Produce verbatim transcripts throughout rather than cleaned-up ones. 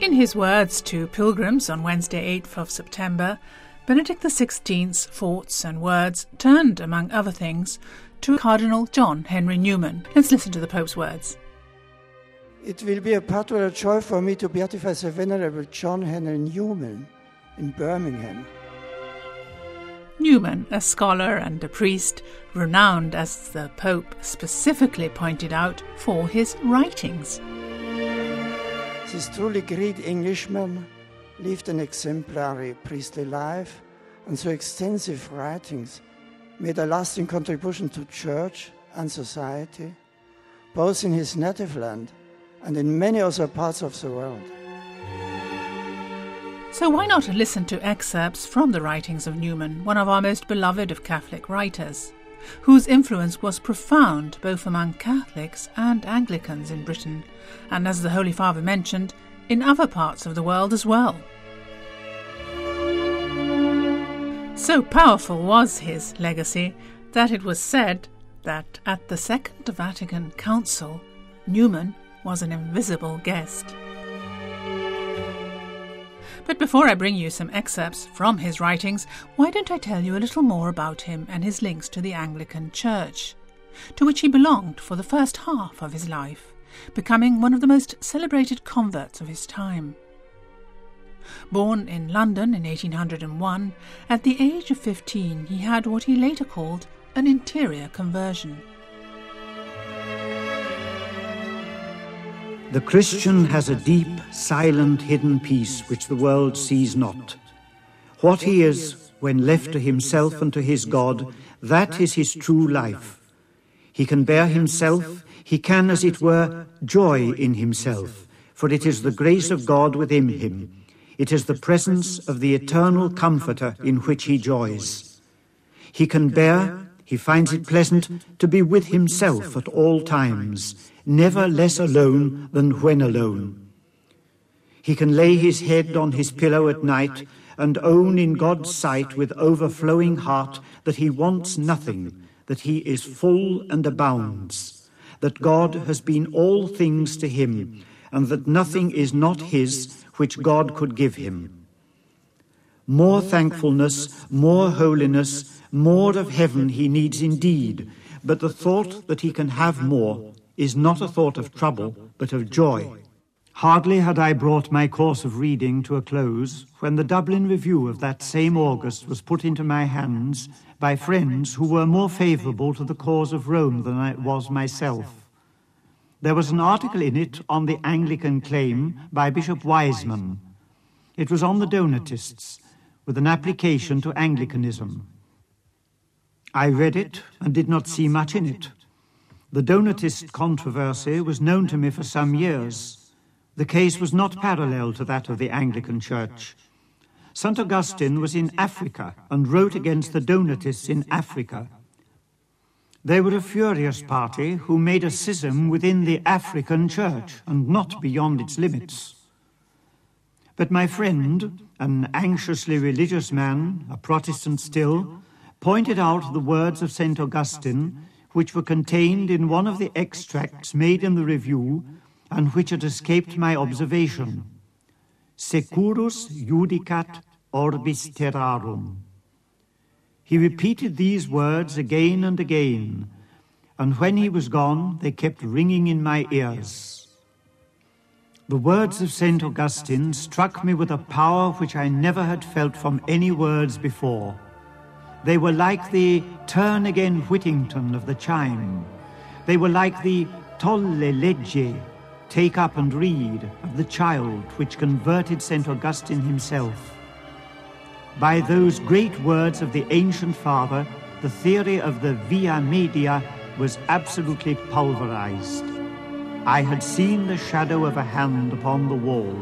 In his words to pilgrims on Wednesday eighth of September, Benedict the sixteenth's thoughts and words turned, among other things, to Cardinal John Henry Newman. Let's listen to the Pope's words. It will be a particular joy for me to beatify the Venerable John Henry Newman in Birmingham. Newman, a scholar and a priest, renowned, as the Pope specifically pointed out, for his writings. This truly great Englishman lived an exemplary priestly life, and through extensive writings made a lasting contribution to church and society, both in his native land and in many other parts of the world. So why not listen to excerpts from the writings of Newman, one of our most beloved of Catholic writers, whose influence was profound both among Catholics and Anglicans in Britain, and, as the Holy Father mentioned, in other parts of the world as well. So powerful was his legacy that it was said that at the Second Vatican Council, Newman was an invisible guest. But before I bring you some excerpts from his writings, why don't I tell you a little more about him and his links to the Anglican Church, to which he belonged for the first half of his life, becoming one of the most celebrated converts of his time. Born in London in eighteen oh one, at the age of fifteen he had what he later called an interior conversion. The Christian has a deep, silent, hidden peace which the world sees not. What he is, when left to himself and to his God, that is his true life. He can bear himself, he can, as it were, joy in himself, for it is the grace of God within him. It is the presence of the eternal Comforter in which he joys. He can bear, he finds it pleasant to be with himself at all times, never less alone than when alone. He can lay his head on his pillow at night and own in God's sight with overflowing heart that he wants nothing, that he is full and abounds, that God has been all things to him, and that nothing is not his which God could give him. More thankfulness, more holiness, more of heaven he needs indeed, but the thought that he can have more is not a thought of trouble, but of joy. Hardly had I brought my course of reading to a close when the Dublin Review of that same August was put into my hands by friends who were more favourable to the cause of Rome than I was myself. There was an article in it on the Anglican claim by Bishop Wiseman. It was on the Donatists, with an application to Anglicanism. I read it and did not see much in it. The Donatist controversy was known to me for some years. The case was not parallel to that of the Anglican Church. Saint Augustine was in Africa and wrote against the Donatists in Africa. They were a furious party who made a schism within the African Church and not beyond its limits. But my friend, an anxiously religious man, a Protestant still, pointed out the words of Saint Augustine which were contained in one of the extracts made in the review and which had escaped my observation. Securus judicat orbis terrarum. He repeated these words again and again, and when he was gone, they kept ringing in my ears. The words of Saint Augustine struck me with a power which I never had felt from any words before. They were like the turn again Whittington of the chime. They were like the tolle legge, take up and read, of the child which converted Saint Augustine himself. By those great words of the ancient father, the theory of the via media was absolutely pulverized. I had seen the shadow of a hand upon the wall.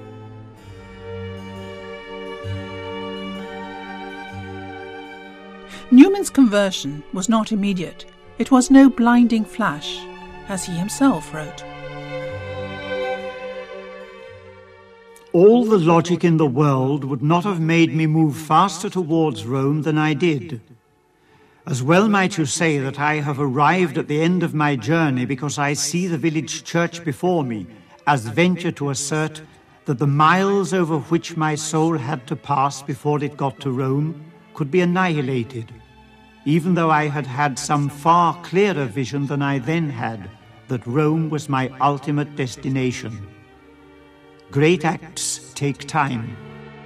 Newman's conversion was not immediate. It was no blinding flash, as he himself wrote. All the logic in the world would not have made me move faster towards Rome than I did. As well might you say that I have arrived at the end of my journey because I see the village church before me, as venture to assert that the miles over which my soul had to pass before it got to Rome could be annihilated, even though I had had some far clearer vision than I then had, that Rome was my ultimate destination. Great acts take time.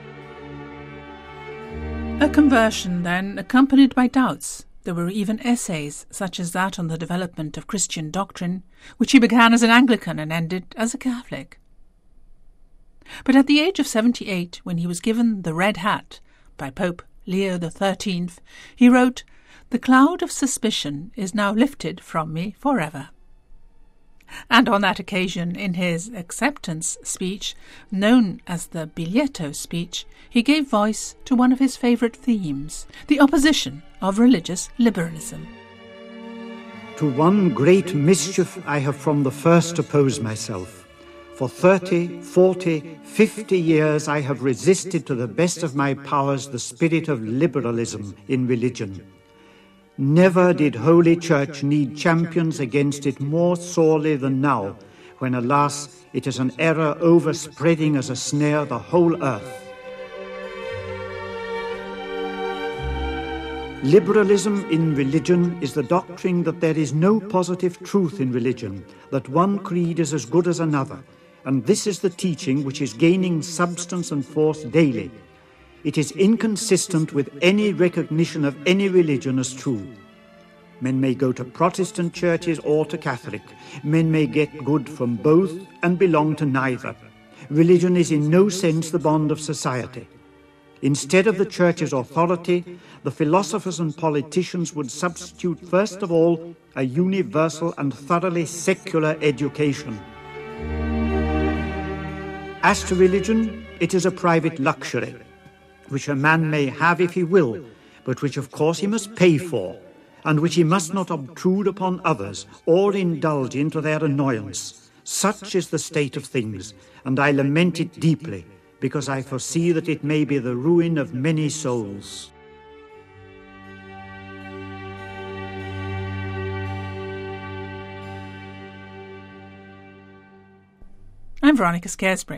A conversion, then, accompanied by doubts. There were even essays, such as that on the development of Christian doctrine, which he began as an Anglican and ended as a Catholic. But at the age of seventy-eight, when he was given the red hat by Pope Leo the Thirteenth, he wrote, "The cloud of suspicion is now lifted from me forever." And on that occasion, in his acceptance speech, known as the Biglietto speech, he gave voice to one of his favourite themes, the opposition of religious liberalism. To one great mischief I have from the first opposed myself. For thirty, forty, fifty years I have resisted to the best of my powers the spirit of liberalism in religion. Never did Holy Church need champions against it more sorely than now, when, alas, it is an error overspreading as a snare the whole earth. Liberalism in religion is the doctrine that there is no positive truth in religion, that one creed is as good as another, and this is the teaching which is gaining substance and force daily. It is inconsistent with any recognition of any religion as true. Men may go to Protestant churches or to Catholic. Men may get good from both and belong to neither. Religion is in no sense the bond of society. Instead of the Church's authority, the philosophers and politicians would substitute first of all a universal and thoroughly secular education. As to religion, it is a private luxury, which a man may have if he will, but which of course he must pay for, and which he must not obtrude upon others or indulge in to their annoyance. Such is the state of things, and I lament it deeply, because I foresee that it may be the ruin of many souls. I'm Veronica Scaresbury.